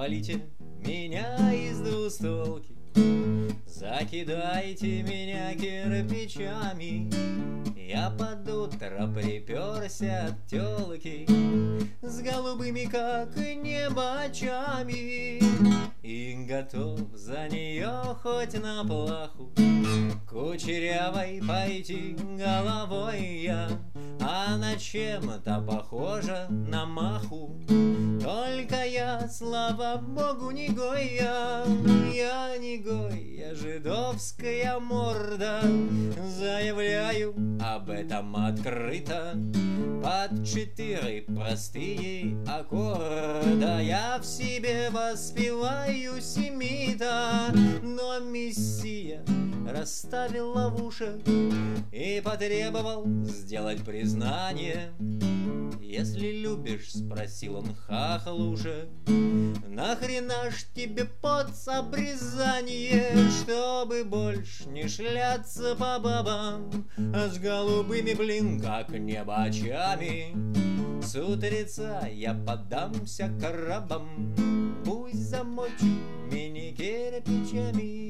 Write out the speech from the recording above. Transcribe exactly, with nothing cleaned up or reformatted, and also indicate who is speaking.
Speaker 1: Завалите меня из двустолки, закидайте меня кирпичами. Я под утро приперся от тёлки с голубыми, как небо, очами, и готов за неё хоть на плаху кучерявой пойти головой я. Она чем-то похожа на маху, только я, слава богу, не гой я. Я не гой, я жидовская морда, заявляю об этом открыто. Под четыре простые аккорда я в себе воспеваю семита, но мессия расставил ловушек и потребовал сделать признание. Если любишь, спросил он хохлушек, нахрена ж тебе подсобрезание, чтобы больше не шляться по бабам с голубыми, блин, как небо, очами. С утреца я подамся крабам, пусть замочат меня кирпичами.